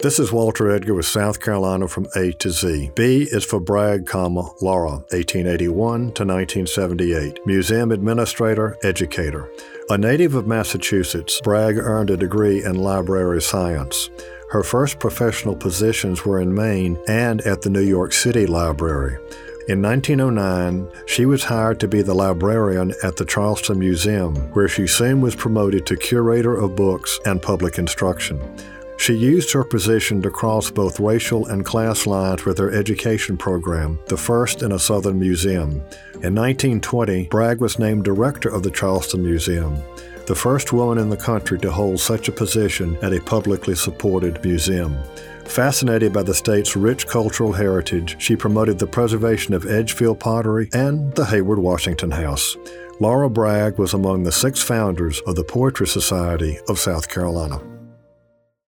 This is Walter Edgar with South Carolina from A to Z. B is for Bragg, Laura, 1881 to 1978. Museum administrator, educator. A native of Massachusetts, Bragg earned a degree in library science. Her first professional positions were in Maine and at the New York City Library. In 1909, she was hired to be the librarian at the Charleston Museum, where she soon was promoted to curator of books and public instruction. She used her position to cross both racial and class lines with her education program, the first in a Southern museum. In 1920, Bragg was named director of the Charleston Museum, the first woman in the country to hold such a position at a publicly supported museum. Fascinated by the state's rich cultural heritage, she promoted the preservation of Edgefield pottery and the Hayward Washington House. Laura Bragg was among the 6 founders of the Poetry Society of South Carolina.